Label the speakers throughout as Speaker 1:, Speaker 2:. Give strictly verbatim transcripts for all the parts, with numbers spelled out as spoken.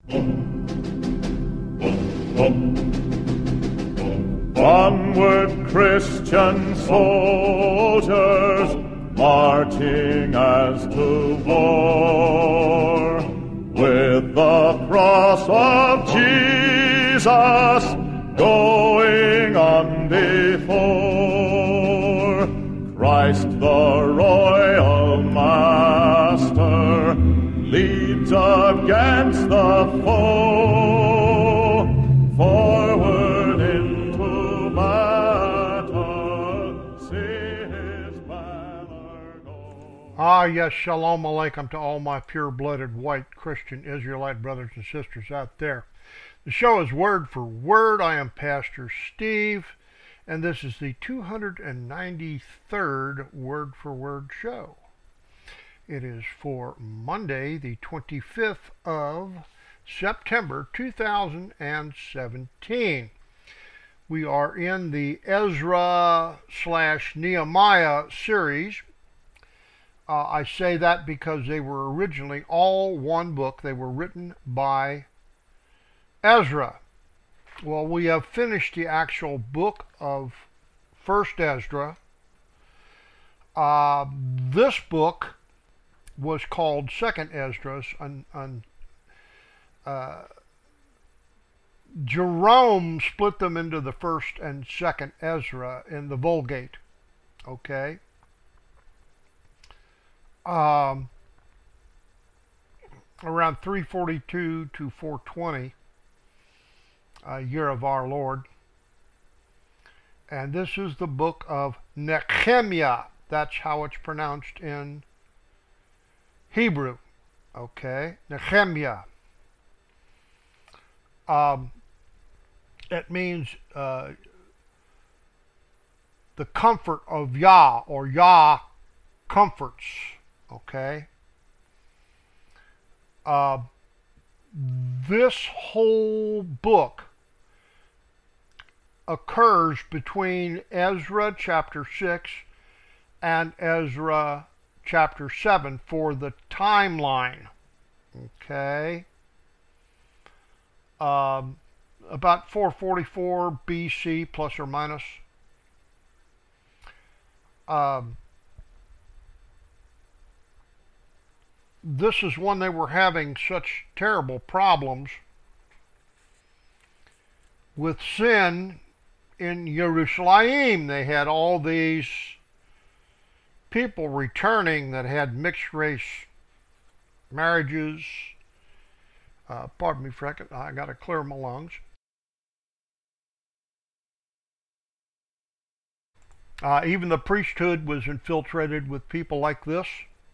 Speaker 1: Onward, Christian soldiers, marching as to war, with the cross of Jesus going on before. Christ the royal master leads against the foe, forward into battle, see his banner go.
Speaker 2: Ah, yes, shalom aleichem to all my pure-blooded white Christian Israelite brothers and sisters out there. The show is Word for Word. I am Pastor Steve, and this is the two hundred ninety-third Word for Word show. It is for Monday, the twenty-fifth of September, two thousand seventeen. We are in the Ezra slash Nehemiah series. Uh, I say that because they were originally all one book. They were written by Ezra. Well, we have finished the actual book of First Ezra. Uh, this book was called Second Esdras, and, and uh, Jerome split them into the First and Second Ezra in the Vulgate. Okay. Um, around three forty-two to four twenty. Uh, year of our Lord. And this is the book of Nehemiah. That's how it's pronounced in Hebrew. Okay, Nehemiah. Um, it means uh, the comfort of Yah, or Yah comforts. Okay. Uh, this whole book occurs between Ezra chapter six and Ezra chapter seven for the timeline. Okay. Um, about four forty-four B C, plus or minus. Um, this is when they were having such terrible problems with sin in Jerusalem. They had all these people returning that had mixed race marriages. Uh, pardon me for a second, I got to clear my lungs. Uh, even the priesthood was infiltrated with people like this.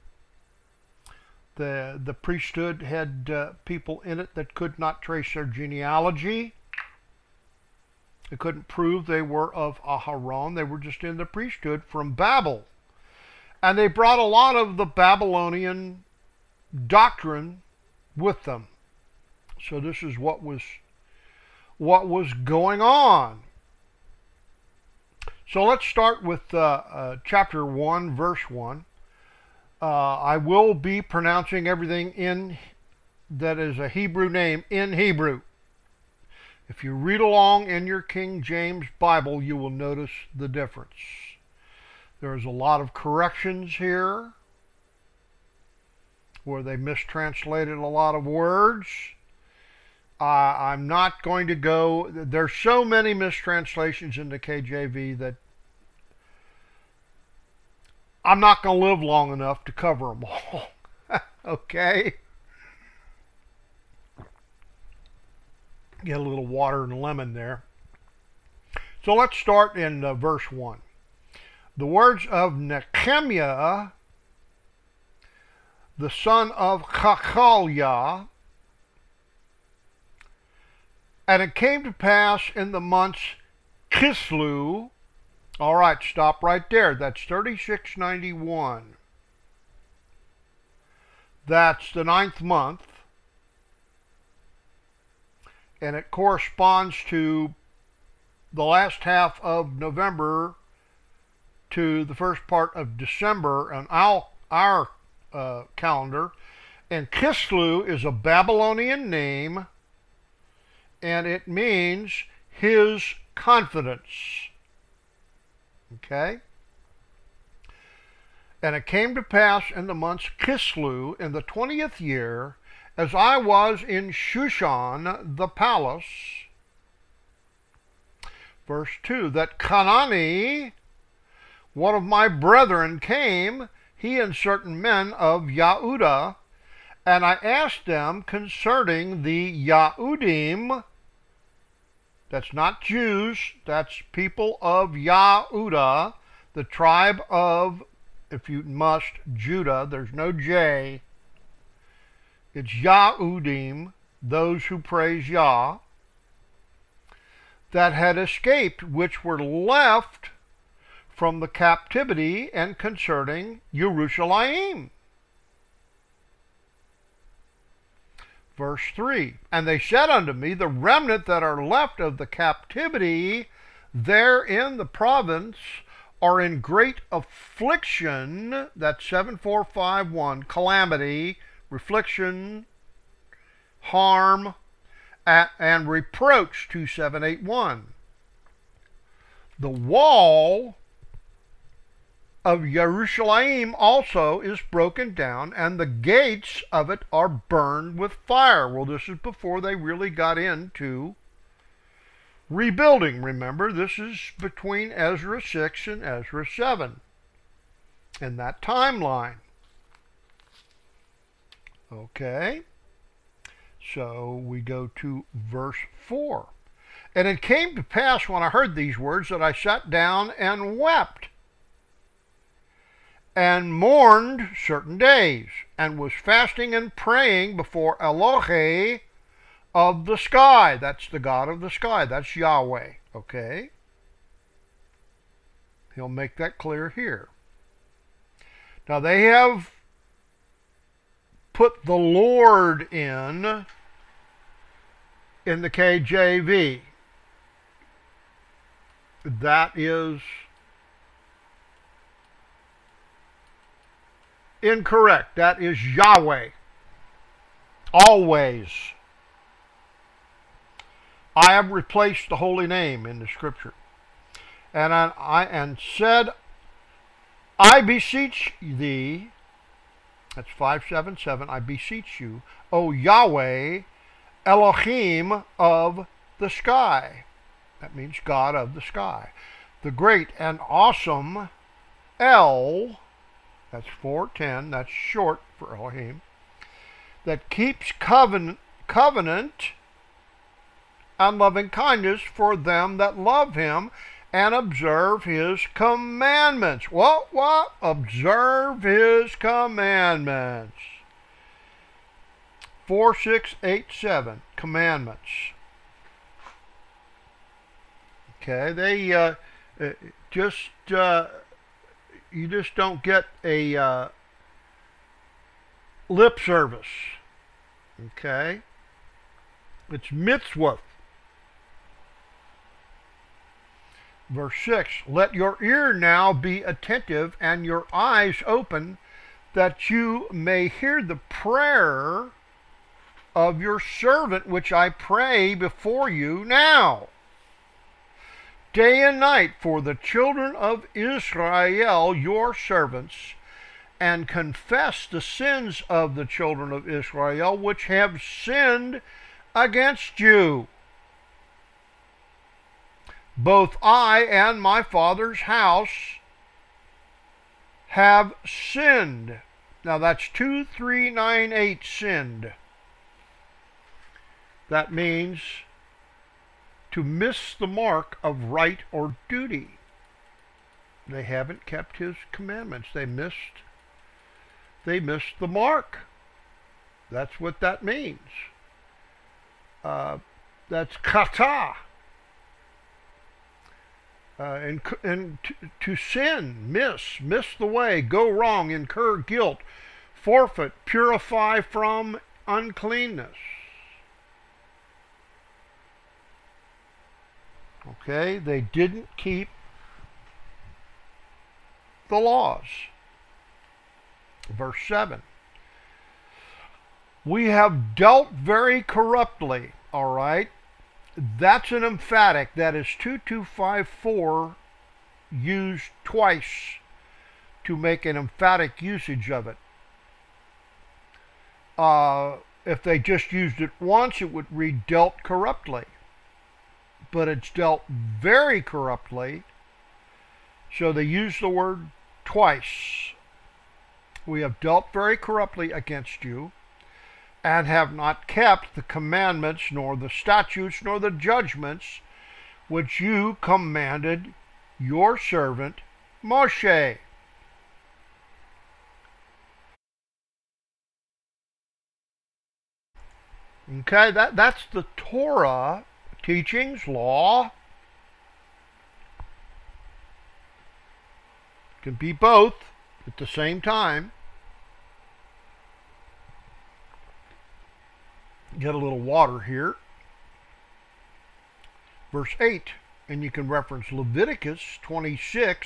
Speaker 2: The, the priesthood had uh, people in it that could not trace their genealogy. They couldn't prove they were of Aharon. They were just in the priesthood from Babel. And they brought a lot of the Babylonian doctrine with them. So this is what was what was going on. So let's start with uh, uh, chapter one, verse one. Uh, I will be pronouncing everything in that is a Hebrew name in Hebrew. If you read along in your King James Bible, you will notice the difference. There's a lot of corrections here where they mistranslated a lot of words. Uh, I'm not going to go, there's so many mistranslations in the K J V that I'm not going to live long enough to cover them all. Okay? Get a little water and lemon there. So let's start in uh, verse one. The words of Nehemiah, the son of Chachaliah. And it came to pass in the months Kislew. All right, stop right there. That's thirty-six ninety-one. That's the ninth month. And it corresponds to the last half of November to the first part of December on our, our uh, calendar. And Kislev is a Babylonian name, and it means his confidence. Okay? And it came to pass in the month Kislev, in the twentieth year, as I was in Shushan, the palace, verse two, that Kanani, one of my brethren, came, he and certain men of Yahudah, and I asked them concerning the Yahudim. That's not Jews, that's people of Yahudah, the tribe of, if you must, Judah. There's no J. It's Yahudim, those who praise Yah, that had escaped, which were left from the captivity, and concerning Jerusalem. Verse three, and they said unto me, the remnant that are left of the captivity there in the province are in great affliction, that's seven four five one, calamity, affliction, harm, and reproach, two seven eight one. The wall of Jerusalem also is broken down, and the gates of it are burned with fire. Well, this is before they really got into rebuilding. Remember, this is between Ezra six and Ezra seven in that timeline. Okay, so we go to verse four. And it came to pass when I heard these words that I sat down and wept, and mourned certain days, and was fasting and praying before Elohe of the sky. That's the God of the sky. That's Yahweh. Okay? He'll make that clear here. Now they have put the Lord in in the K J V. That is incorrect. That is Yahweh. Always. I have replaced the holy name in the scripture. And I, I and said, I beseech thee, that's five seven seven, I beseech you, O Yahweh, Elohim of the sky. That means God of the sky. The great and awesome El, that's four ten, that's short for Elohim, that keeps covenant, covenant and loving kindness for them that love him and observe his commandments. What, what? Observe his commandments. four six eight seven, commandments. Okay, they uh, just, uh, you just don't get a uh, lip service. Okay? It's mitzvah. Verse six, let your ear now be attentive and your eyes open, that you may hear the prayer of your servant, which I pray before you now, day and night, for the children of Israel, your servants, and confess the sins of the children of Israel, which have sinned against you. Both I and my father's house have sinned. Now that's two three nine eight, sinned. That means to miss the mark of right or duty. They haven't kept his commandments. They missed, they missed the mark. That's what that means. Uh, that's kata. Uh, and and to, to sin, miss, miss the way, go wrong, incur guilt, forfeit, purify from uncleanness. Okay, they didn't keep the laws. Verse seven. We have dealt very corruptly, all right? That's an emphatic. That is two two five four used twice to make an emphatic usage of it. Uh, if they just used it once, it would read dealt corruptly. But it's dealt very corruptly, so they use the word twice. We have dealt very corruptly against you, and have not kept the commandments, nor the statutes, nor the judgments, which you commanded your servant Moshe. Okay, that, that's the Torah, teachings, law. It can be both at the same time. Get a little water here. Verse eight, and you can reference Leviticus twenty-six,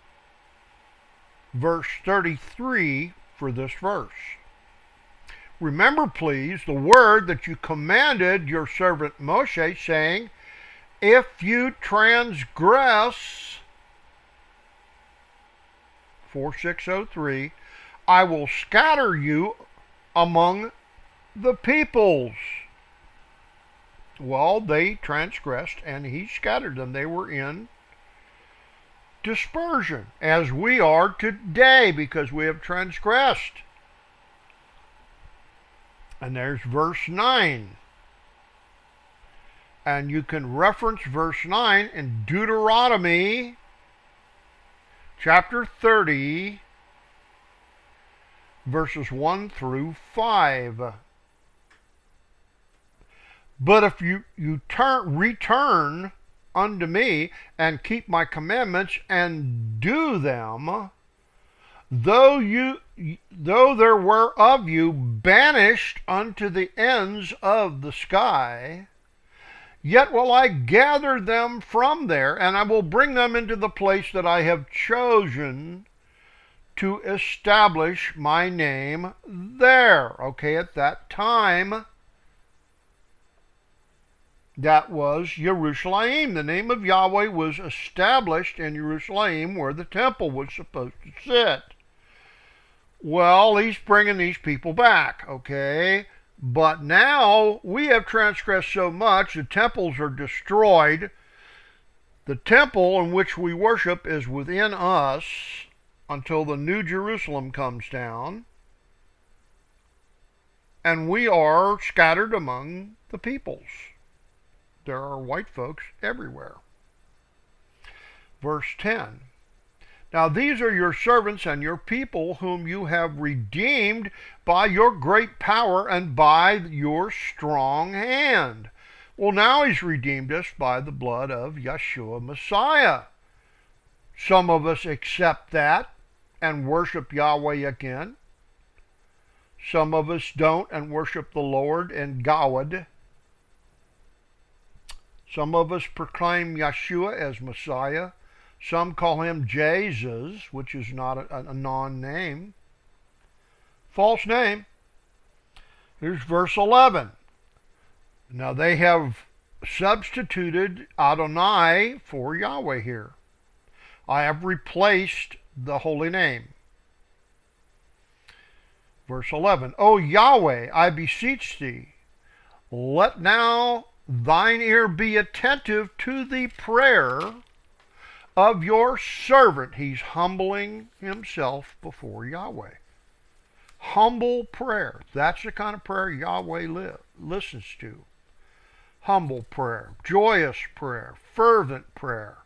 Speaker 2: verse thirty-three for this verse. Remember, please, the word that you commanded your servant Moshe, saying, if you transgress, forty-six oh three, I will scatter you among the peoples. Well, they transgressed and he scattered them. They were in dispersion, as we are today, because we have transgressed. And there's verse nine. And you can reference verse nine in Deuteronomy chapter thirty, verses one through five. But if you, you turn, return unto me and keep my commandments and do them, though you though there were of you banished unto the ends of the sky, yet will I gather them from there, and I will bring them into the place that I have chosen to establish my name there. Okay, at that time, that was Jerusalem. The name of Yahweh was established in Jerusalem, where the temple was supposed to sit. Well, he's bringing these people back, okay? But now we have transgressed so much, the temples are destroyed. The temple in which we worship is within us until the New Jerusalem comes down. And we are scattered among the peoples. There are white folks everywhere. Verse ten. Now these are your servants and your people whom you have redeemed by your great power and by your strong hand. Well, now he's redeemed us by the blood of Yeshua Messiah. Some of us accept that and worship Yahweh again. Some of us don't and worship the Lord in Gawad. Some of us proclaim Yeshua as Messiah. Some call him Jesus, which is not a, a non-name. False name. Here's verse eleven. Now they have substituted Adonai for Yahweh here. I have replaced the holy name. Verse eleven. O Yahweh, I beseech thee, let now thine ear be attentive to the prayer of your servant. He's humbling himself before Yahweh. Humble prayer. That's the kind of prayer Yahweh li- listens to. Humble prayer, joyous prayer, fervent prayer,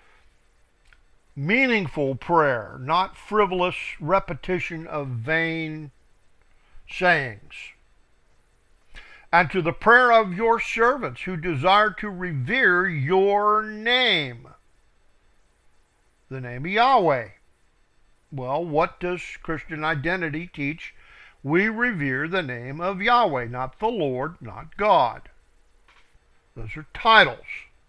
Speaker 2: meaningful prayer, not frivolous repetition of vain sayings. And to the prayer of your servants who desire to revere your name, the name of Yahweh. Well, what does Christian identity teach? We revere the name of Yahweh, not the Lord, not God. Those are titles.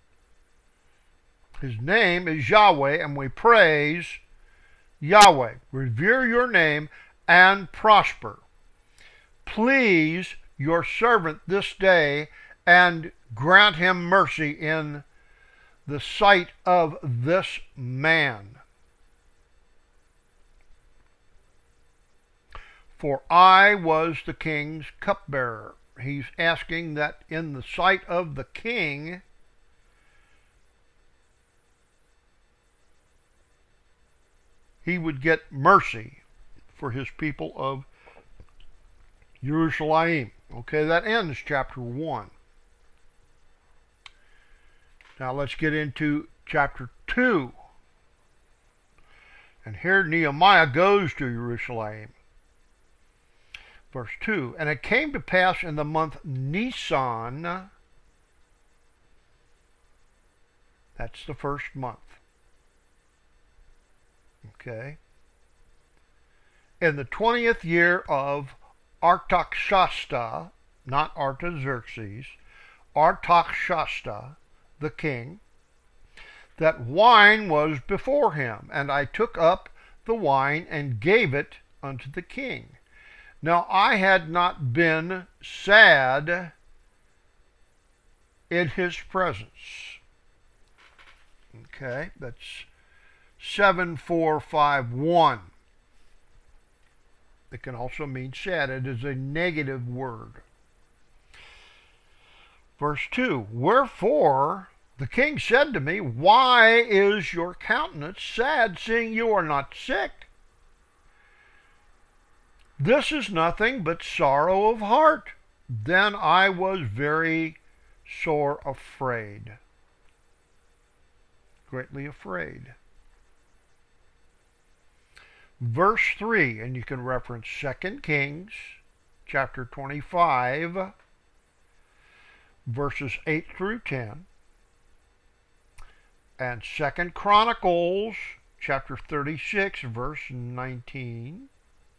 Speaker 2: His name is Yahweh, and we praise Yahweh. Revere your name and prosper. please your servant this day, and grant him mercy in the sight of this man. For I was the king's cupbearer. He's asking that in the sight of the king, he would get mercy for his people of Jerusalem. Okay, that ends chapter one. Now let's get into chapter two. And here Nehemiah goes to Jerusalem. Verse two, and it came to pass in the month Nisan, that's the first month, okay, in the twentieth year of Artaxerxes, not Artaxerxes, Artaxerxes, the king, that wine was before him, and I took up the wine and gave it unto the king. Now I had not been sad in his presence. Okay, that's seven four five one. It can also mean sad. It is a negative word. Verse two, wherefore the king said to me, why is your countenance sad, seeing you are not sick? This is nothing but sorrow of heart. Then I was very sore afraid. Greatly afraid. Verse three, and you can reference Second Kings chapter twenty-five, verses eight through ten, and Second Chronicles chapter thirty-six, verse nineteen,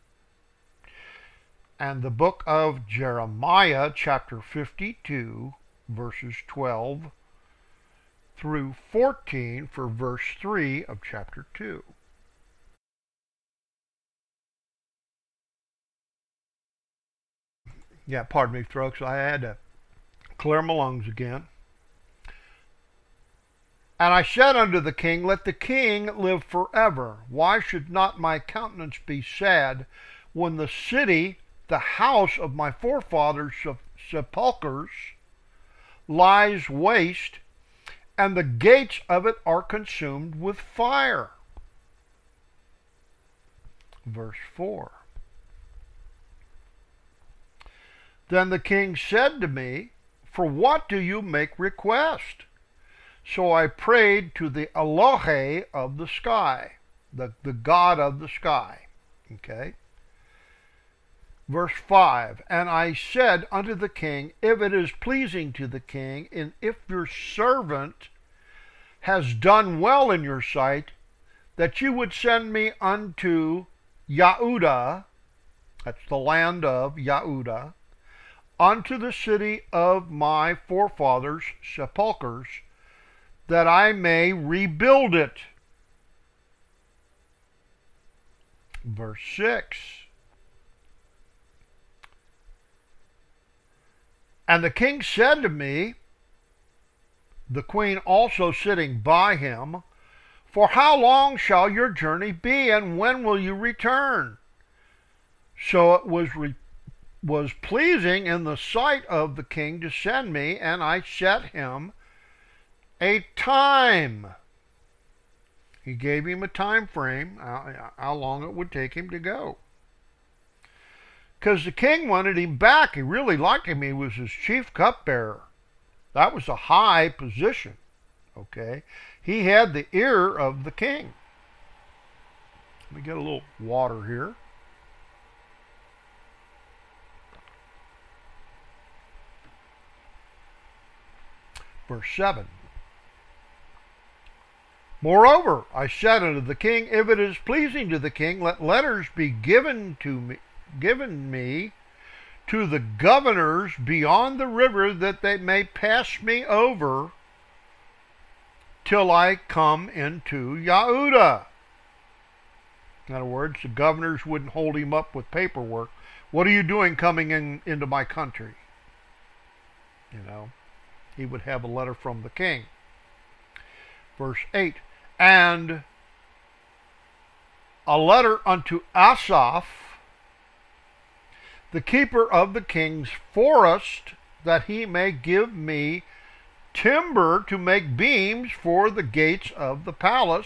Speaker 2: and the book of Jeremiah chapter fifty-two, verses twelve through fourteen for verse three of chapter two. Yeah, pardon me, folks. I had to clear my lungs again. And I said unto the king, let the king live forever. Why should not my countenance be sad when the city, the house of my forefathers' sepulchres, lies waste, and the gates of it are consumed with fire? Verse four. Then the king said to me, for what do you make request? So I prayed to the Elohe of the sky, the, the God of the sky. Okay. Verse five, and I said unto the king, if it is pleasing to the king, and if your servant has done well in your sight, that you would send me unto Yehuda, that's the land of Yehuda, unto the city of my forefathers' sepulchres, that I may rebuild it. Verse six. And the king said to me, the queen also sitting by him, for how long shall your journey be, and when will you return? So it was re- was pleasing in the sight of the king to send me, and I set him a time. He gave him a time frame, how, how long it would take him to go. Because the king wanted him back. He really liked him. He was his chief cupbearer. That was a high position. Okay? He had the ear of the king. Let me get a little water here. Verse seven. Moreover, I said unto the king, if it is pleasing to the king, let letters be given to me, given me to the governors beyond the river, that they may pass me over till I come into Yehuda. In other words, the governors wouldn't hold him up with paperwork What are you doing coming in into my country? You know, he would have a letter from the king. Verse eight, and a letter unto Asaph, the keeper of the king's forest, that he may give me timber to make beams for the gates of the palace,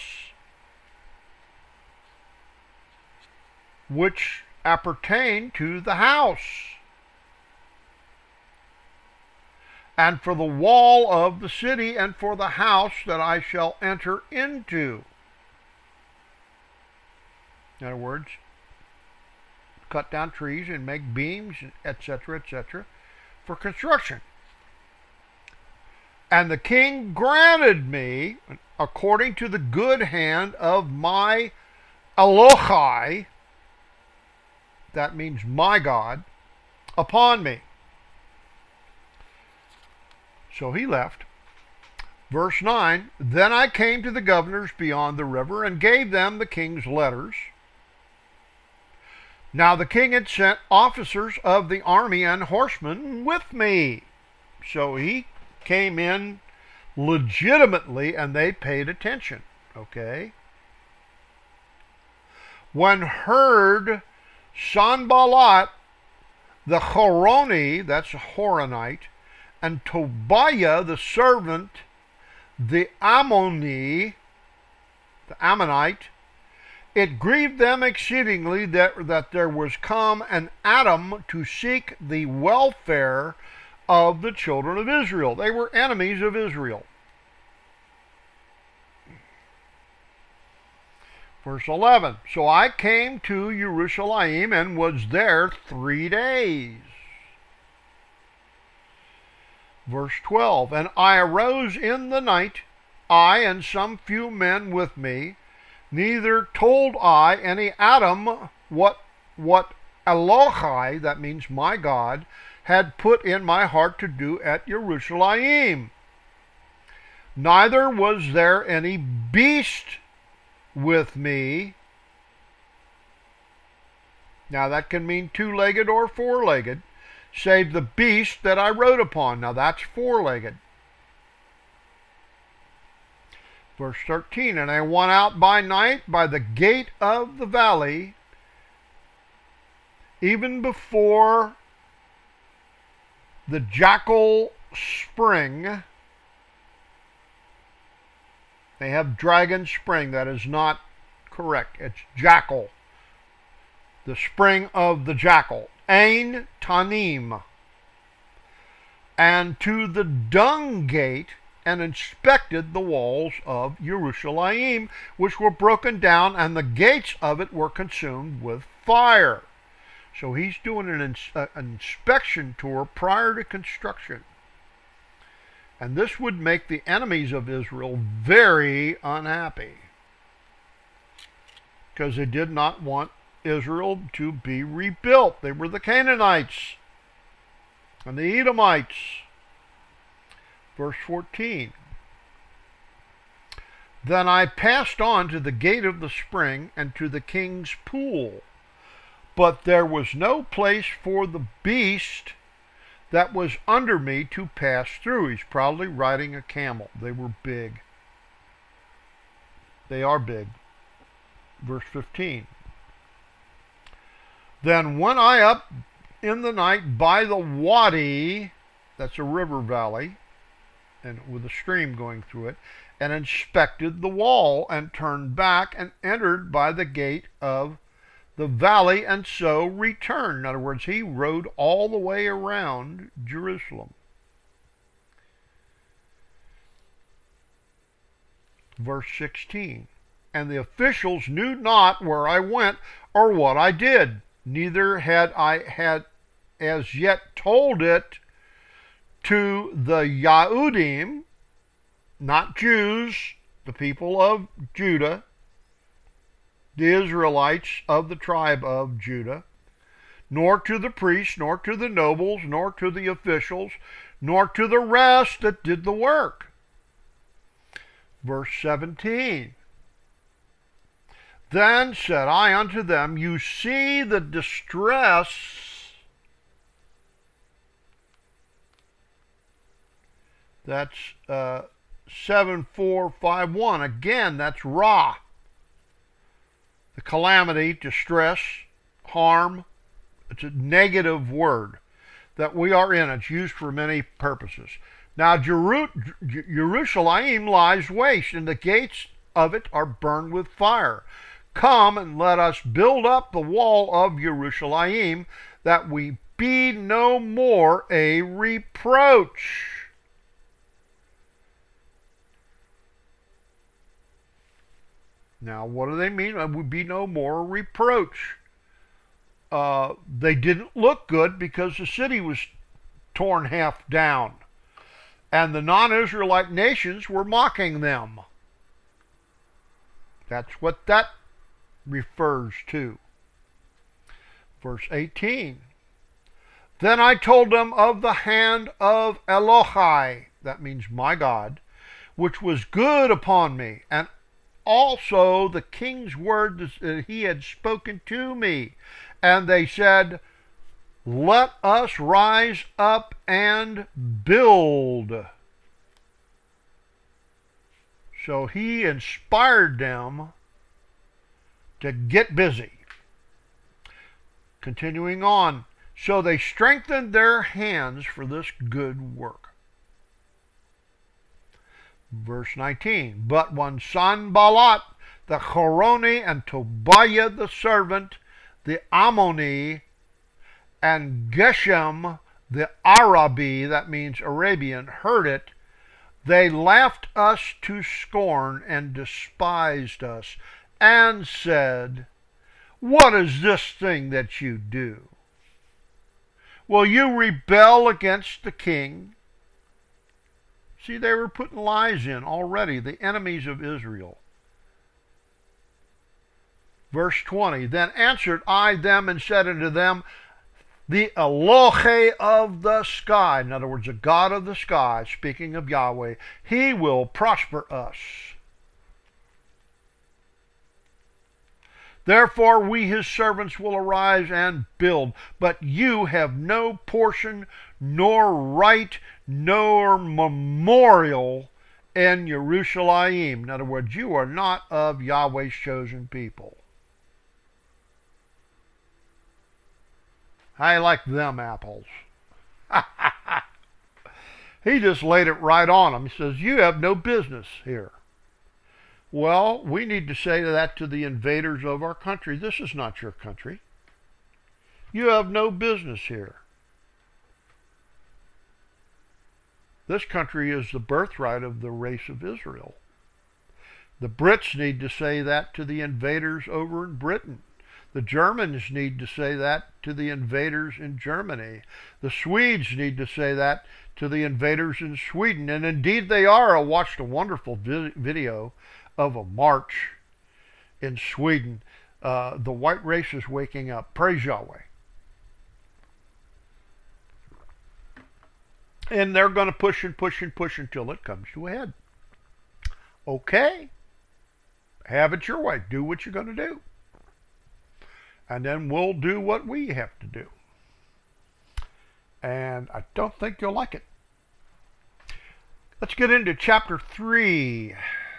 Speaker 2: which appertain to the house, and for the wall of the city, and for the house that I shall enter into. In other words, cut down trees and make beams, et cetera, et cetera, for construction. And the king granted me, according to the good hand of my Elohai, that means my God, upon me. So he left. Verse nine, then I came to the governors beyond the river and gave them the king's letters. Now the king had sent officers of the army and horsemen with me. So he came in legitimately and they paid attention. Okay? When heard Sanballat, the Horoni, that's a Horonite, and Tobiah, the servant, the Ammoni, the Ammonite, it grieved them exceedingly that, that there was come an Adam to seek the welfare of the children of Israel. They were enemies of Israel. Verse eleven, so I came to Jerusalem and was there three days. Verse twelve, and I arose in the night, I and some few men with me, neither told I any Adam what, what Elohai, that means my God, had put in my heart to do at Jerusalem. Neither was there any beast with me. Now that can mean two-legged or four-legged, save the beast that I rode upon. Now that's four-legged. Verse thirteen, and I went out by night by the gate of the valley, even before the Jackal Spring. They have Dragon Spring. That is not correct. It's Jackal. The spring of the jackal. Ein Tanim. And to the dung gate, and inspected the walls of Jerusalem, which were broken down, and the gates of it were consumed with fire. So he's doing an, ins uh, an inspection tour prior to construction. And this would make the enemies of Israel very unhappy, because they did not want Israel to be rebuilt. They were the Canaanites and the Edomites. Verse fourteen, then I passed on to the gate of the spring and to the king's pool, but there was no place for the beast that was under me to pass through. He's probably riding a camel. They were big. They are big. Verse fifteen, then went I up in the night by the Wadi, that's a river valley, and with a stream going through it, and inspected the wall, and turned back, and entered by the gate of the valley, and so returned. In other words, he rode all the way around Jerusalem. Verse sixteen, and the officials knew not where I went or what I did, neither had I had as yet told it to the Yahudim, not Jews, the people of Judah, the Israelites of the tribe of Judah, nor to the priests, nor to the nobles, nor to the officials, nor to the rest that did the work. Verse seventeen, then said I unto them, you see the distress That's uh, seven four five one. Again, that's Ra. The calamity, distress, harm. It's a negative word that we are in. It's used for many purposes. Now, Jeru- Jerusalem lies waste, and the gates of it are burned with fire. Come and let us build up the wall of Jerusalem, that we be no more a reproach. Now, what do they mean? It would be no more reproach. Uh, they didn't look good because the city was torn half down, and the non-Israelite nations were mocking them. That's what that refers to. Verse eighteen. Then I told them of the hand of Elohai, that means my God, which was good upon me, and also the king's word that he had spoken to me. And they said, let us rise up and build. So he inspired them to get busy. Continuing on, so they strengthened their hands for this good work. Verse nineteen, but when Sanballat the Horoni and Tobiah the servant, the Ammoni, and Geshem the Arabi, that means Arabian, heard it, they laughed us to scorn and despised us, and said, what is this thing that you do? Will you rebel against the king? See, they were putting lies in already, the enemies of Israel. Verse twenty, then answered I them and said unto them, the Elohe of the sky, in other words, the God of the sky, speaking of Yahweh, he will prosper us. Therefore we his servants will arise and build, but you have no portion, nor right, nor memorial in Jerusalem. In other words, you are not of Yahweh's chosen people. I like them apples. He just laid it right on them. He says, you have no business here. Well, we need to say that to the invaders of our country. This is not your country. You have no business here. This country is the birthright of the race of Israel. The Brits need to say that to the invaders over in Britain. The Germans need to say that to the invaders in Germany. The Swedes need to say that to the invaders in Sweden. And indeed they are. I watched a wonderful vi- video of a march in Sweden. Uh, the white race is waking up. Praise Yahweh. And they're going to push and push and push until it comes to a head. Okay. Have it your way. Do what you're going to do. And then we'll do what we have to do. And I don't think you'll like it. Let's get into chapter three.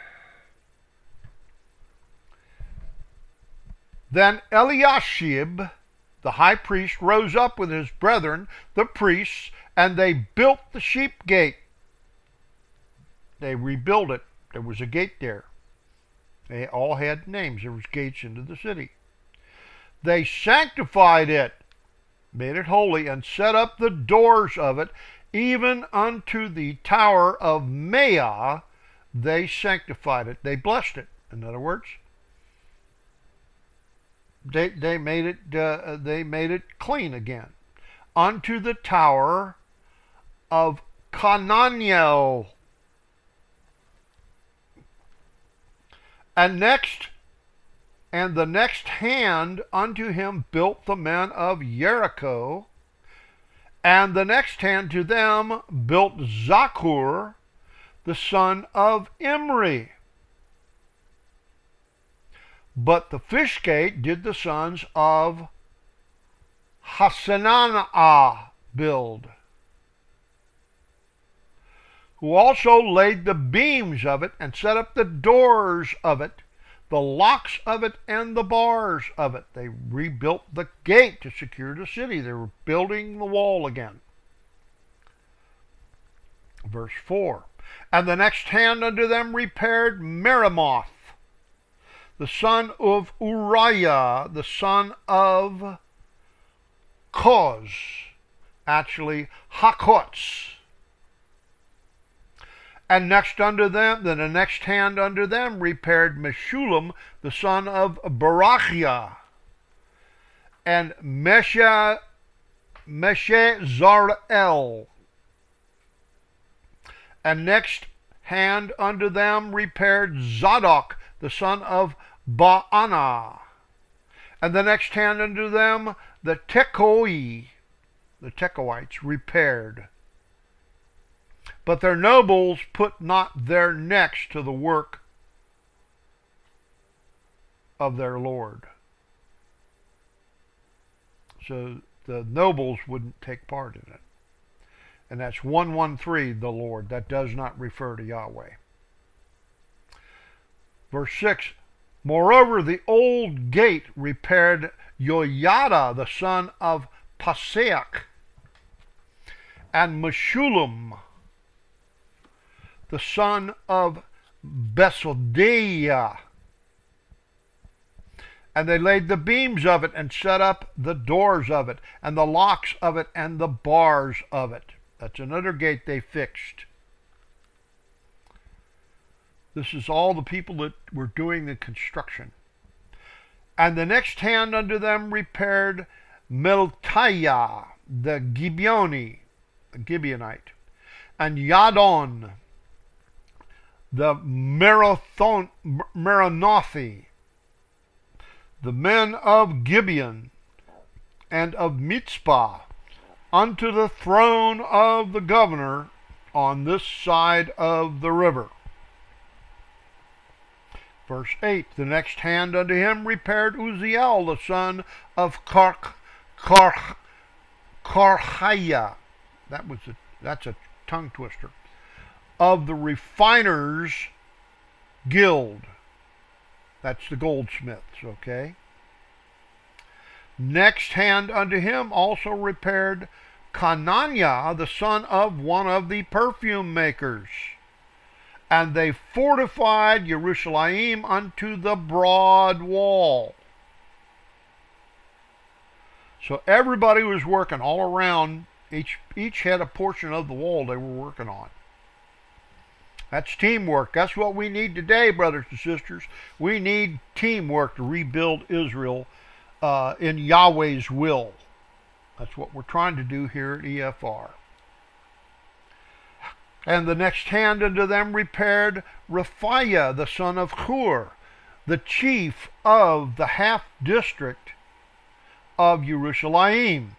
Speaker 2: Then Eliashib, the high priest, rose up with his brethren, the priests, and they built the sheep gate. They rebuilt it. There was a gate there. They all had names. There was gates into the city. They sanctified it, made it holy, and set up the doors of it, even unto the tower of Meah. They sanctified it. They blessed it. In other words, they they made it uh, they made it clean again. Unto the tower of Cananiel. And next. And the next hand unto him built the men of Jericho, and the next hand to them built Zakur, the son of Imri. But the fish gate did the sons of Hasanah build. who also laid the beams of it and set up the doors of it, the locks of it, and the bars of it. They rebuilt the gate to secure the city. They were building the wall again. Verse four. And the next hand unto them repaired Meremoth, the son of Uriah, the son of Koz, actually Hakoz. And next unto them, then the next hand unto them repaired Meshullam, the son of Barachiah, and Mesha, Meshezarel. And next hand unto them repaired Zadok, the son of Baanah. And the next hand unto them the Tekoi, the Tekoites, repaired. But their nobles put not their necks to the work of their Lord. So the nobles wouldn't take part in it. And that's one one three, the Lord. That does not refer to Yahweh. Verse six. Moreover, the old gate repaired Yoyada, the son of Paseach, and Meshullam, the son of Besodeiah. And they laid the beams of it and set up the doors of it, and the locks of it, and the bars of it. That's another gate they fixed. This is all the people that were doing the construction. And the next hand unto them repaired Meltiah, the Gibeoni, the Gibeonite, and Yadon, the Merathon, Meronothi, the men of Gibeon and of Mitzpah, unto the throne of the governor on this side of the river. Verse eight. The next hand unto him repaired Uzziel, the son of Kar, Kar, Karhiah. That was a, that's a tongue twister. Of the refiners' guild. That's the goldsmiths, okay? Next hand unto him also repaired Kananiah, the son of one of the perfume makers. And they fortified Jerusalem unto the broad wall. So everybody was working all around. Each, each had a portion of the wall they were working on. That's teamwork. That's what we need today, brothers and sisters. We need teamwork to rebuild Israel uh, in Yahweh's will. That's what we're trying to do here at E F R. And the next hand unto them repaired Raphiah, the son of Hur, the chief of the half district of Jerusalem.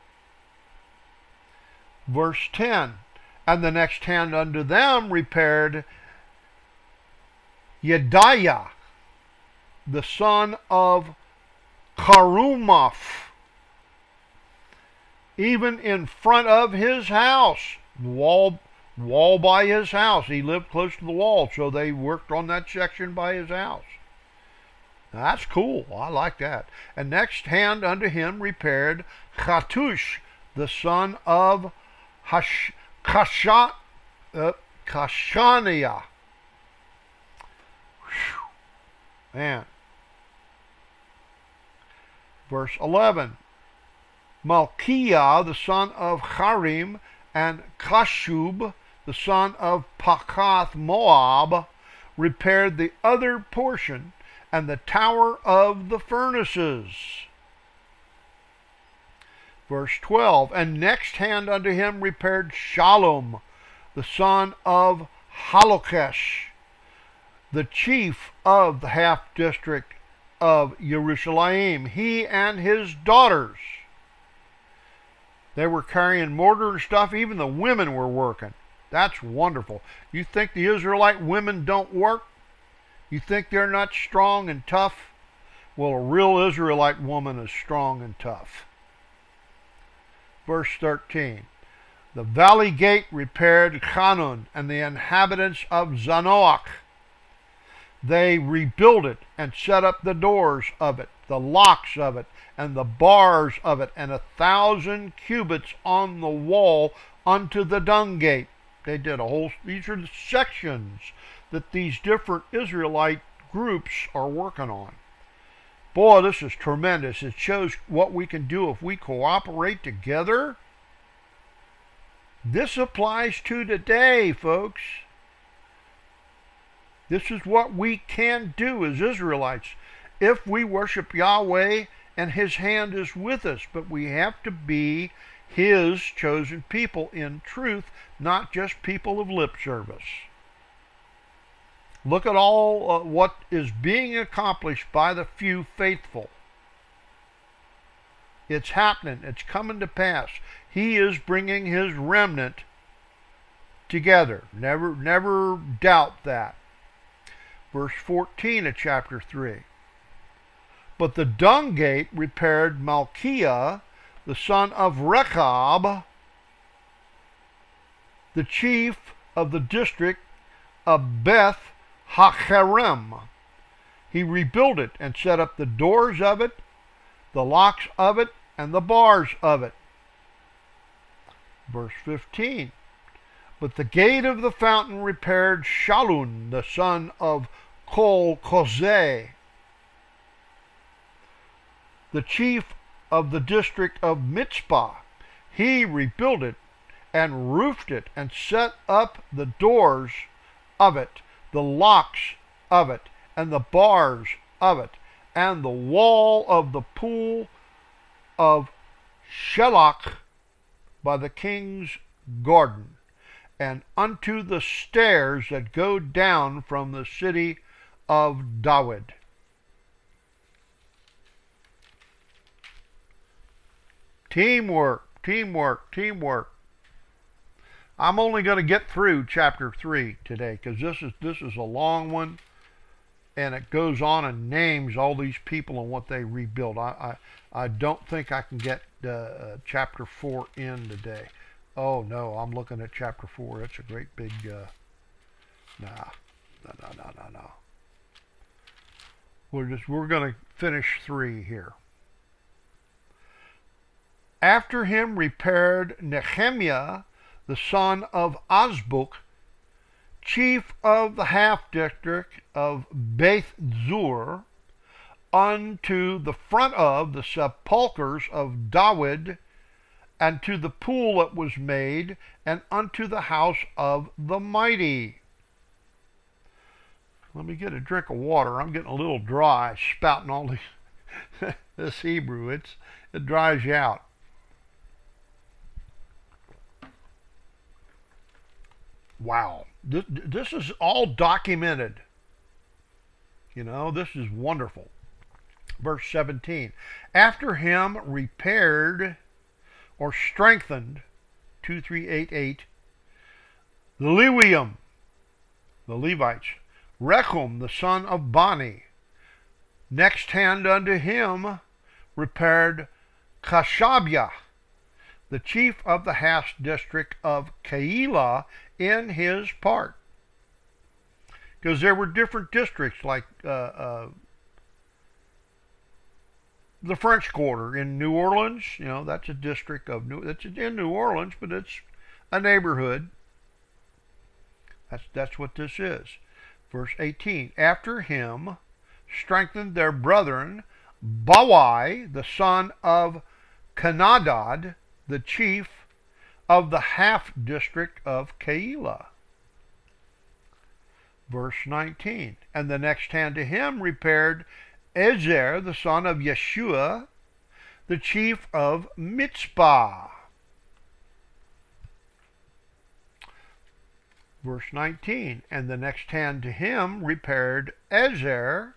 Speaker 2: Verse ten. And the next hand unto them repaired Yediah, the son of Karumaph, even in front of his house, the wall, wall by his house. He lived close to the wall, so they worked on that section by his house. Now, that's cool. I like that. And next hand unto him repaired Chatush, the son of Hash, Kasha, uh, Kashaniah. Whew. Man. Verse eleven. Malchiah, the son of Harim, and Kashub, the son of Pakath Moab, repaired the other portion and the tower of the furnaces. Verse twelve. And next hand unto him repaired Shalom, the son of Halokesh, the chief of the half district of Jerusalem, he and his daughters. They were carrying mortar and stuff. Even the women were working. That's wonderful. You think the Israelite women don't work? You think they're not strong and tough? Well, a real Israelite woman is strong and tough. Verse thirteen. The valley gate repaired Hanun and the inhabitants of Zanoach. They rebuilt it and set up the doors of it, the locks of it, and the bars of it, and a thousand cubits on the wall unto the dung gate. They did a whole, these are the sections that these different Israelite groups are working on. Boy, this is tremendous. It shows what we can do if we cooperate together. This applies to today, folks. This is what we can do as Israelites if we worship Yahweh and His hand is with us. But we have to be His chosen people in truth, not just people of lip service. Look at all uh, what is being accomplished by the few faithful. It's happening. It's coming to pass. He is bringing His remnant together. Never, never doubt that. Verse fourteen of chapter three. But the dung gate repaired Malchiah, the son of Rechab, the chief of the district of Beth Hacherem. He rebuilt it and set up the doors of it, the locks of it, and the bars of it. Verse fifteen. But the gate of the fountain repaired Shallun, the son of Kol Kozeh, the chief of the district of Mitzpah. He rebuilt it and roofed it and set up the doors of it, the locks of it, and the bars of it, and the wall of the pool of Shelach by the king's garden, and unto the stairs that go down from the city of Dawid. Teamwork, teamwork, teamwork. I'm only going to get through chapter three today because this is this is a long one, and it goes on and names all these people and what they rebuilt. I I, I don't think I can get uh, chapter four in today. Oh no, I'm looking at chapter four. It's a great big. Uh, nah, no, no, no, no, no. We're just we're going to finish three here. After him repaired Nehemiah, the son of Azbuk, chief of the half-district of Beth Zur, unto the front of the sepulchres of Dawid, and to the pool that was made, and unto the house of the mighty. Let me get a drink of water. I'm getting a little dry, spouting all these this Hebrew. It's it dries you out. Wow, this, this is all documented. You know, this is wonderful. Verse seventeen. After him repaired or strengthened, two three eight eight, the Lewium, the Levites, Rechum, the son of Bani. Next hand unto him repaired Kashabiah, the chief of the half district of Keilah, in his part. Because there were different districts, like uh, uh, the French Quarter in New Orleans. You know, that's a district of New. That's in New Orleans, but it's a neighborhood. That's that's what this is. Verse eighteen. After him strengthened their brethren Bawai, the son of Kenadad, the chief of the half district of Keilah. Verse nineteen. And the next hand to him repaired Ezer, the son of Yeshua, the chief of Mitzpah. Verse nineteen. And the next hand to him repaired Ezer.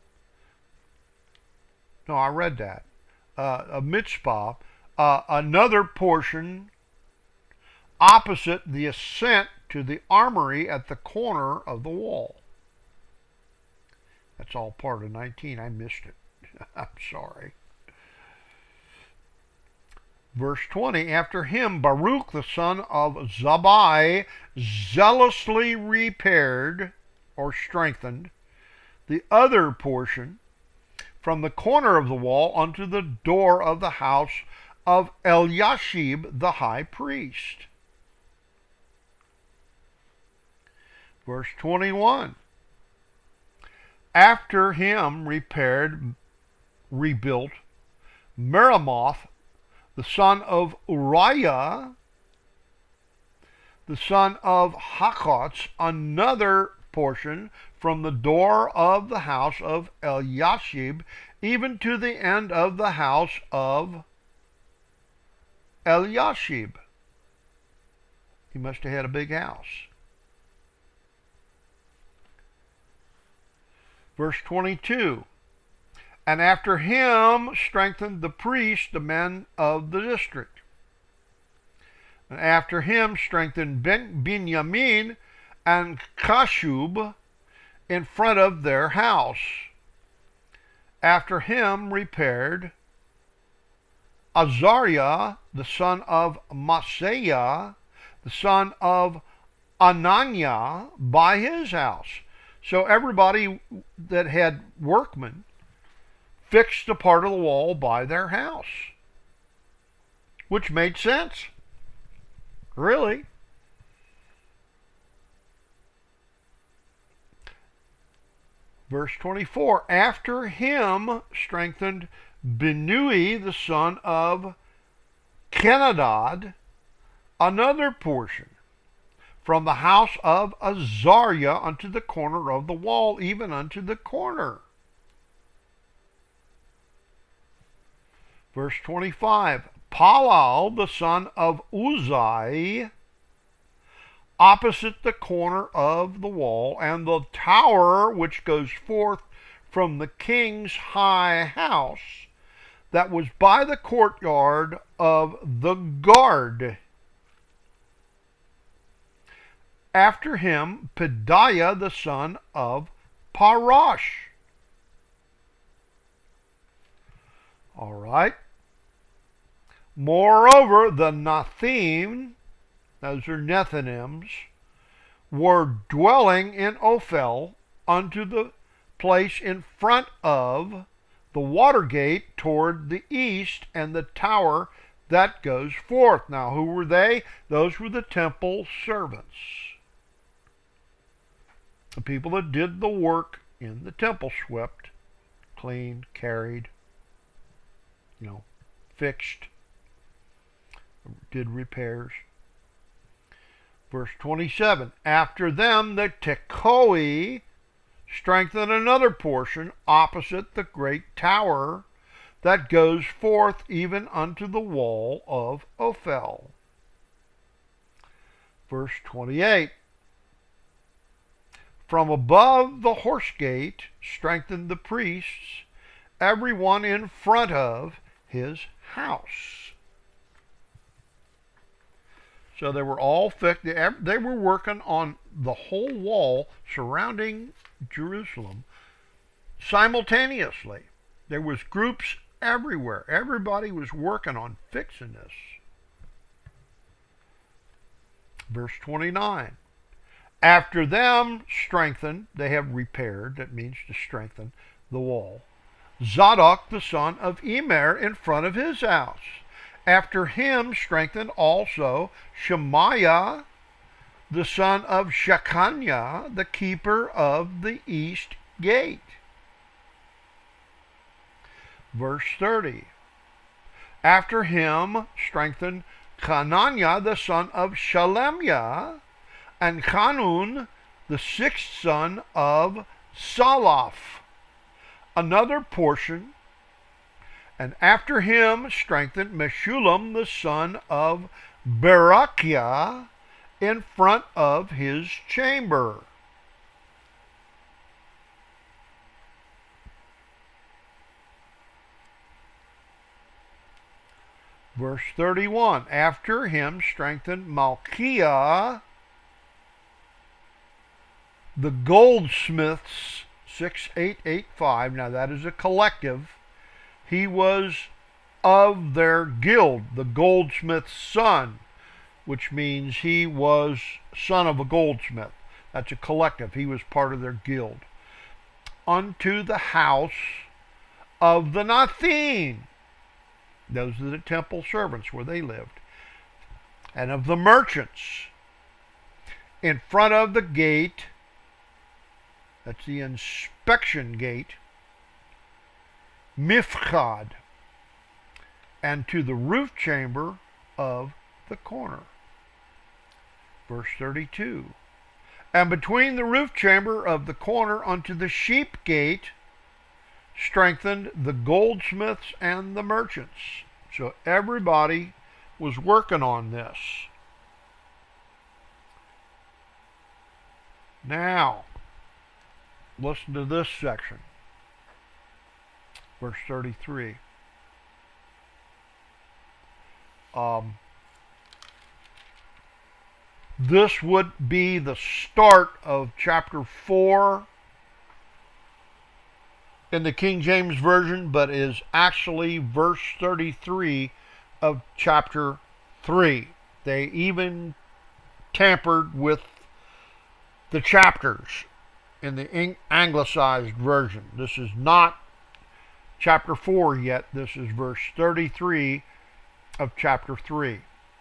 Speaker 2: No, I read that. Uh, of Mitzpah, uh, another portion opposite the ascent to the armory at the corner of the wall. That's all part of nineteen. I missed it. I'm sorry. Verse twenty, after him Baruch the son of Zabbai zealously repaired or strengthened the other portion from the corner of the wall unto the door of the house of Eliashib the high priest. Verse twenty-one, after him repaired, rebuilt Meremoth the son of Uriah, the son of Hakkoz, another portion from the door of the house of Eliashib, even to the end of the house of Eliashib. He must have had a big house. Verse twenty-two, and after him strengthened the priests, the men of the district. And after him strengthened ben, Benjamin and Kashub in front of their house. After him repaired Azariah, the son of Maaseiah, the son of Ananiah, by his house. So everybody that had workmen fixed a part of the wall by their house, which made sense. Really. Verse twenty-four, after him strengthened Binui the son of Kenadad another portion from the house of Azariah unto the corner of the wall, even unto the corner. Verse twenty-five, Palal the son of Uzai opposite the corner of the wall, and the tower which goes forth from the king's high house that was by the courtyard of the guard. After him Pedaiah the son of Parash. All right. Moreover, the Nathim, those are Nethinims, were dwelling in Ophel unto the place in front of the water gate toward the east, and the tower that goes forth. Now, who were they? Those were the temple servants, the people that did the work in the temple, swept, cleaned, carried, you know, fixed, did repairs. Verse twenty-seven, after them the Tekoe strengthened another portion opposite the great tower that goes forth even unto the wall of Ophel. Verse twenty-eight, from above the horse gate strengthened the priests, every one in front of his house. So they were all fixed. They were working on the whole wall surrounding Jerusalem simultaneously. There was groups everywhere. Everybody was working on fixing this. Verse twenty-nine. After them strengthened, they have repaired, that means to strengthen the wall, Zadok the son of Emer in front of his house. After him strengthened also Shemaiah the son of Shechaniah, the keeper of the east gate. Verse thirty. After him strengthened Hananiah the son of Shelemiah, and Hanun the sixth son of Salaph, another portion. And after him strengthened Meshullam the son of Berechiah in front of his chamber. Verse thirty-one, after him strengthened Malchiah the goldsmiths, six eight eight five. Now that is a collective. He was of their guild, the goldsmith's son, which means he was son of a goldsmith. That's a collective. He was part of their guild. Unto the house of the Nathin. Those are the temple servants where they lived. And of the merchants. In front of the gate, that's the inspection gate, Mifchad, and to the roof chamber of the corner. Verse thirty-two. And between the roof chamber of the corner unto the sheep gate, strengthened the goldsmiths and the merchants. So everybody was working on this. Now, listen to this section. Verse thirty-three. Um, this would be the start of chapter four in the King James Version, but is actually verse thirty-three of chapter three. They even tampered with the chapters in the anglicized version. This is not chapter four yet. This is verse thirty-three of chapter three.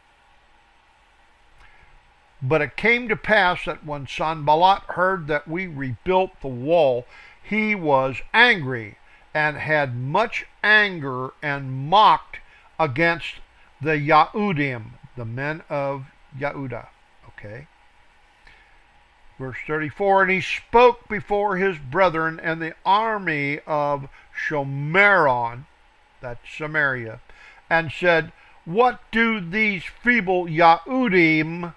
Speaker 2: But it came to pass that when Sanballat heard that we rebuilt the wall, he was angry, and had much anger, and mocked against the Yahudim, the men of Yehudah. Okay. Verse thirty-four, and he spoke before his brethren and the army of Shomeron, that's Samaria, and said, what do these feeble Yahudim,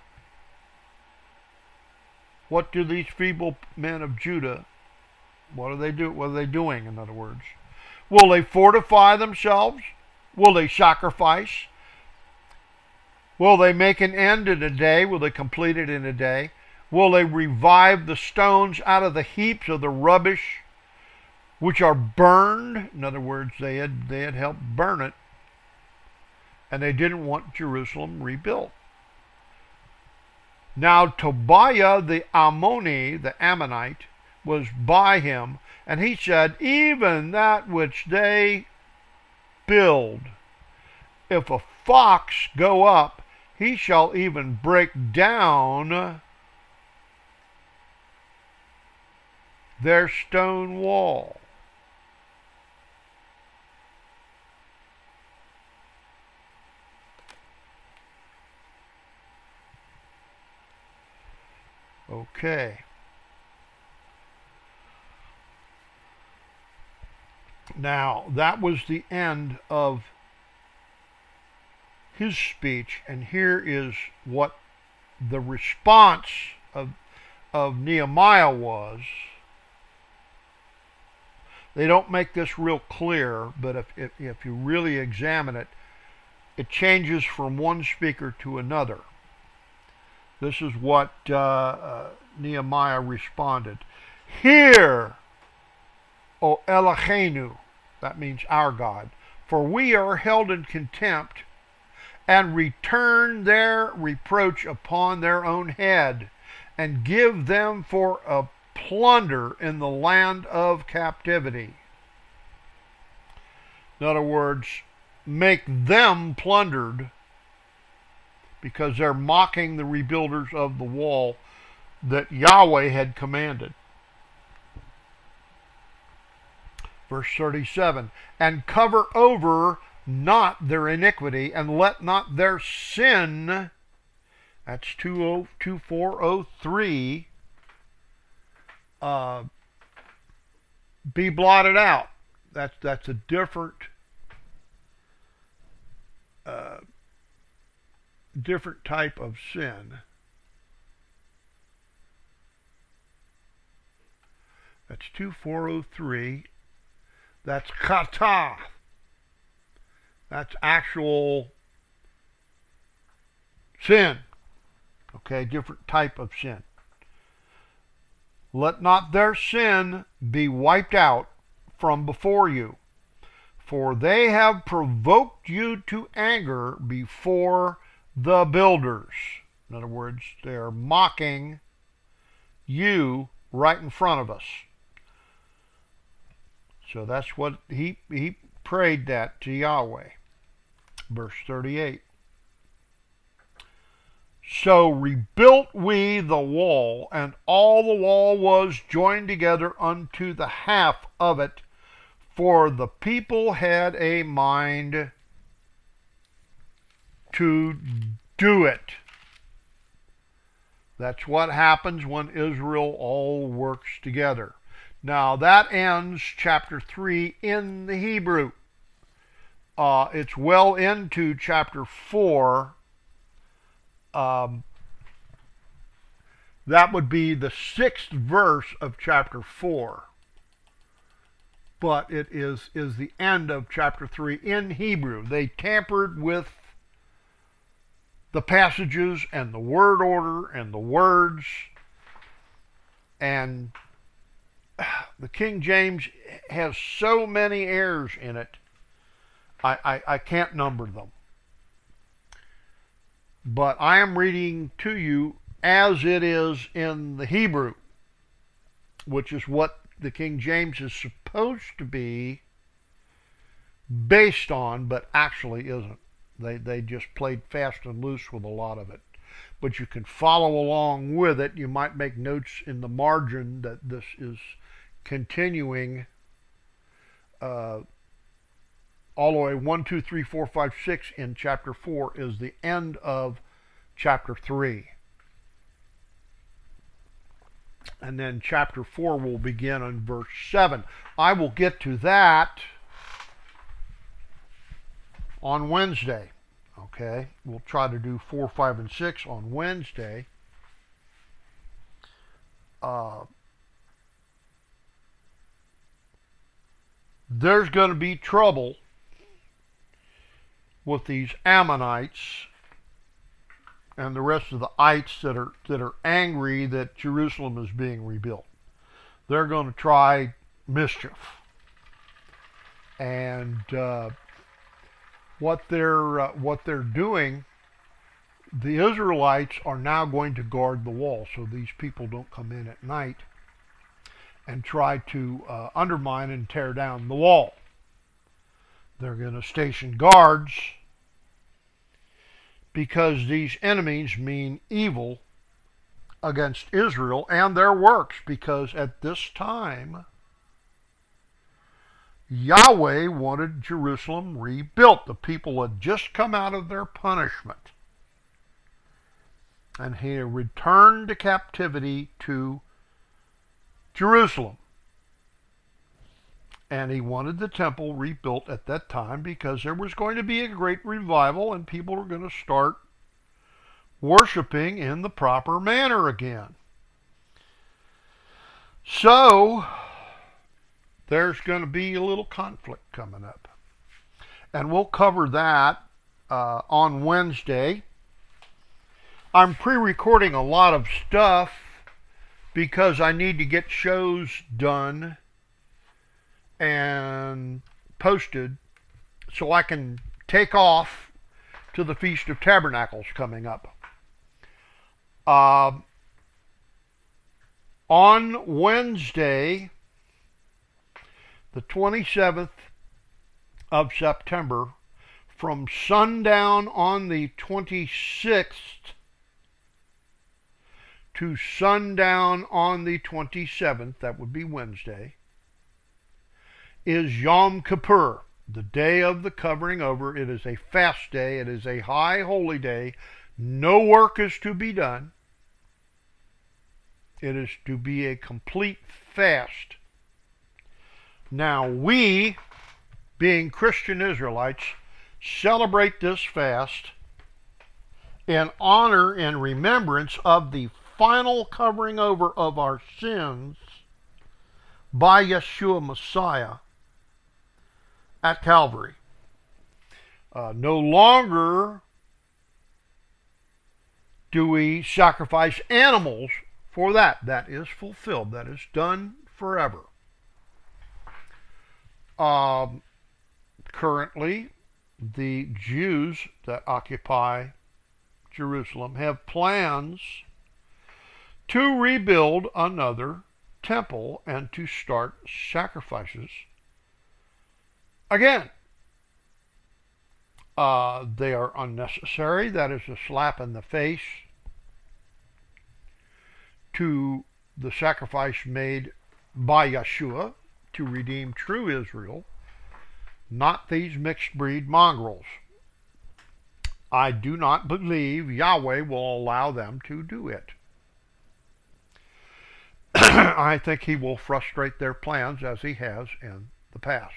Speaker 2: what do these feeble men of Judah, what are they do? What are they doing, in other words? Will they fortify themselves? Will they sacrifice? Will they make an end in a day? Will they complete it in a day? Will they revive the stones out of the heaps of the rubbish which are burned? In other words, they had, they had helped burn it, and they didn't want Jerusalem rebuilt. Now Tobiah the Ammoni, the Ammonite, was by him, and he said, even that which they build, if a fox go up, he shall even break down their stone wall. Okay. Now, that was the end of his speech, and here is what the response of, of Nehemiah was. They don't make this real clear, but if, if, if you really examine it, it changes from one speaker to another. This is what uh, uh, Nehemiah responded. Hear, O Eloheinu, that means our God, for we are held in contempt, and return their reproach upon their own head, and give them for a plunder in the land of captivity. In other words, make them plundered, because they're mocking the rebuilders of the wall that Yahweh had commanded. Verse thirty-seven, and cover over not their iniquity, and let not their sin, that's two four oh three, uh, be blotted out. That's, that's a different uh, different type of sin. That's two four oh three. That's kata. That's actual sin. Okay, different type of sin. Let not their sin be wiped out from before you. For they have provoked you to anger before the builders. In other words, they're mocking you right in front of us. So that's what he, he prayed that to Yahweh. Verse thirty-eight. So rebuilt we the wall, and all the wall was joined together unto the half of it, for the people had a mind to do it. That's what happens when Israel all works together. Now that ends chapter three in the Hebrew. Uh, it's well into chapter four. Um, that would be the sixth verse of chapter four. But it is, is the end of chapter three in Hebrew. They tampered with the passages and the word order and the words. And the King James has so many errors in it, I, I, I can't number them. But I am reading to you as it is in the Hebrew, which is what the King James is supposed to be based on, but actually isn't. They, they just played fast and loose with a lot of it. But you can follow along with it. You might make notes in the margin that this is continuing uh, all the way one, two, three, four, five, six in chapter four is the end of chapter three. And then chapter four will begin on verse seven. I will get to that on Wednesday. Okay, we'll try to do four, five, and six on Wednesday. Uh, there's going to be trouble with these Ammonites and the rest of the ites that are that are angry that Jerusalem is being rebuilt. They're going to try mischief, and uh, what they're uh, what they're doing, the Israelites are now going to guard the wall, so these people don't come in at night and try to uh, undermine and tear down the wall. They're going to station guards, because these enemies mean evil against Israel and their works, because at this time Yahweh wanted Jerusalem rebuilt. The people had just come out of their punishment, and he returned to captivity to Jerusalem. And he wanted the temple rebuilt at that time because there was going to be a great revival and people were going to start worshiping in the proper manner again. So there's going to be a little conflict coming up. And we'll cover that uh, on Wednesday. I'm pre-recording a lot of stuff because I need to get shows done and posted so I can take off to the Feast of Tabernacles coming up. Uh, on Wednesday, the twenty-seventh of September, from sundown on the twenty-sixth to sundown on the twenty-seventh, that would be Wednesday, is Yom Kippur, the day of the covering over. It is a fast day. It is a high holy day. No work is to be done. It is to be a complete fast. Now we, being Christian Israelites, celebrate this fast in honor and remembrance of the final covering over of our sins by Yeshua Messiah at Calvary. Uh, no longer do we sacrifice animals for that. That is fulfilled. That is done forever. Um, currently, the Jews that occupy Jerusalem have plans to rebuild another temple and to start sacrifices again. Uh, they are unnecessary. That is a slap in the face to the sacrifice made by Yeshua to redeem true Israel, not these mixed breed mongrels. I do not believe Yahweh will allow them to do it. I think he will frustrate their plans as he has in the past.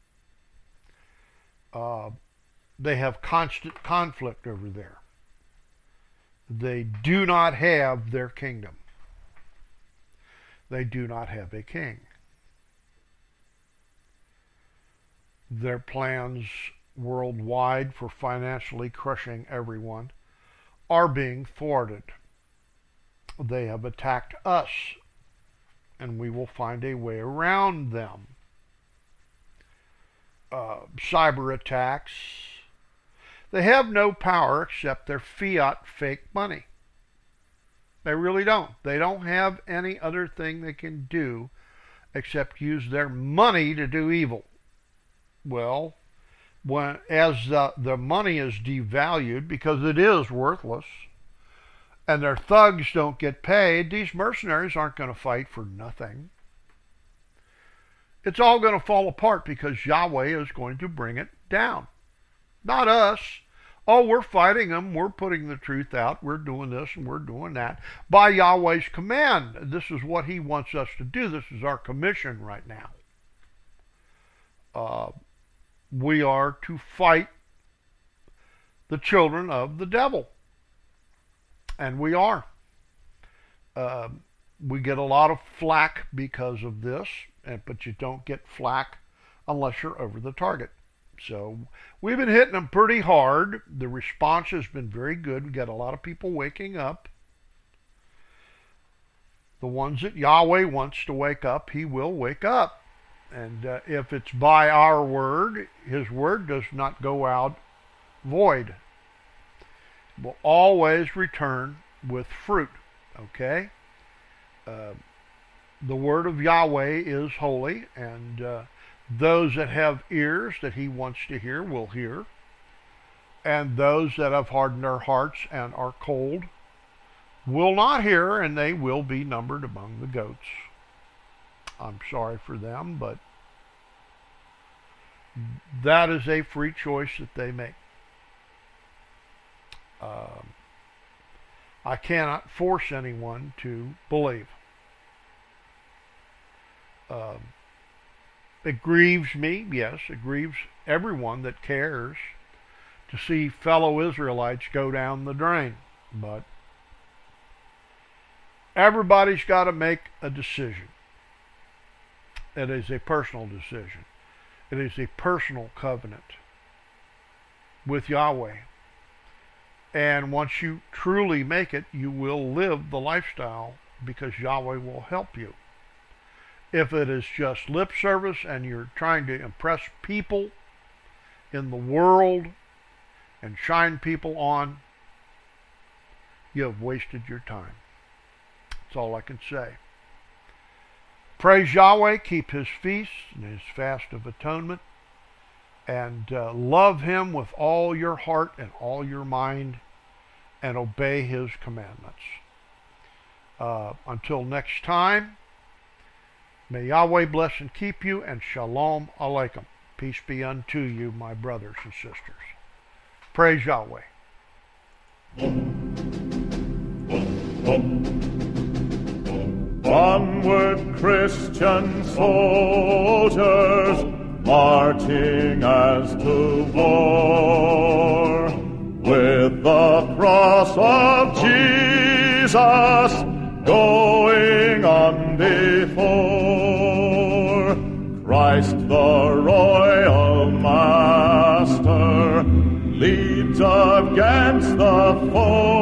Speaker 2: Uh, they have constant conflict over there. They do not have their kingdom. They do not have a king. Their plans worldwide for financially crushing everyone are being thwarted. They have attacked us, and we will find a way around them. Uh, cyber attacks. They have no power except their fiat fake money. They really don't. They don't have any other thing they can do except use their money to do evil. Well, when as the, the money is devalued because it is worthless, and their thugs don't get paid, these mercenaries aren't going to fight for nothing. It's all going to fall apart because Yahweh is going to bring it down. Not us. Oh, we're fighting them. We're putting the truth out. We're doing this and we're doing that. By Yahweh's command. This is what he wants us to do. This is our commission right now. Uh, we are to fight the children of the devil. And we are. Uh, we get a lot of flack because of this, but you don't get flack unless you're over the target. So we've been hitting them pretty hard. The response has been very good. We got a lot of people waking up. The ones that Yahweh wants to wake up, he will wake up. And uh, if it's by our word, his word does not go out void. It will always return with fruit. Okay? Uh, the word of Yahweh is holy, and uh, those that have ears that he wants to hear will hear. And those that have hardened their hearts and are cold will not hear, and they will be numbered among the goats. I'm sorry for them, but that is a free choice that they make. Um, I cannot force anyone to believe. Um, it grieves me, yes, it grieves everyone that cares to see fellow Israelites go down the drain. But everybody's got to make a decision. It is a personal decision. It is a personal covenant with Yahweh. And once you truly make it, you will live the lifestyle because Yahweh will help you. If it is just lip service and you're trying to impress people in the world and shine people on, you have wasted your time. That's all I can say. Praise Yahweh, keep his feasts and his fast of atonement, and uh, love him with all your heart and all your mind, and obey his commandments. Uh, until next time, may Yahweh bless and keep you, and shalom aleichem. Peace be unto you, my brothers and sisters. Praise Yahweh.
Speaker 1: Onward, Christian soldiers, marching as to war, with the cross of Jesus going on before. Christ the royal master leads against the foe.